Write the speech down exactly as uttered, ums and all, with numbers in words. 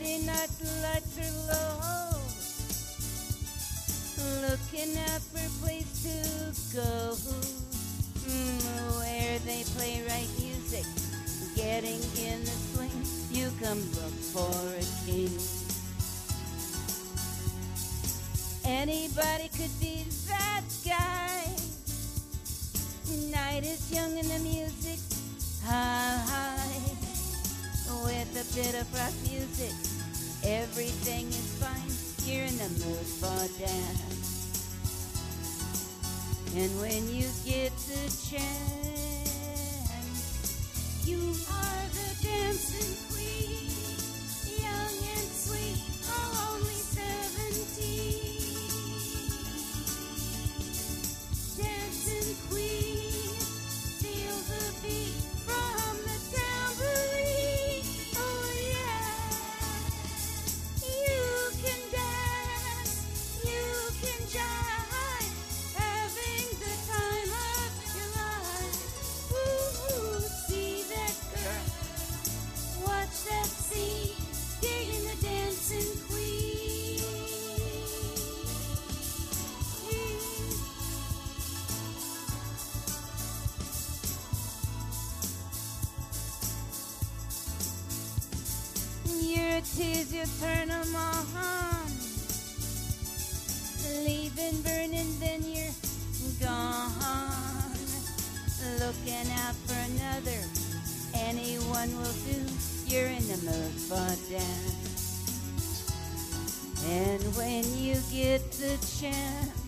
Friday night lights are low, looking out for a place to go, mm, where they play right music, getting in the swing. You come look for a king. Anybody could be that guy. Night is young and the music's high. With a bit of rock music, everything is fine. You're in the mood for dance. And when you get the chance, you are the dancing queen, young and sweet, oh, only seventeen. Dancing queen, feel the beat from the tambourine. Oh yeah, you can dance, you can jive, having the time of your life. Ooh, see that girl, watch that scene, digging the dancing queen. Your tears, you turn them on, leaving burning, then you're gone. Looking out for another, anyone will do. You're in the mood for dance. And when you get the chance,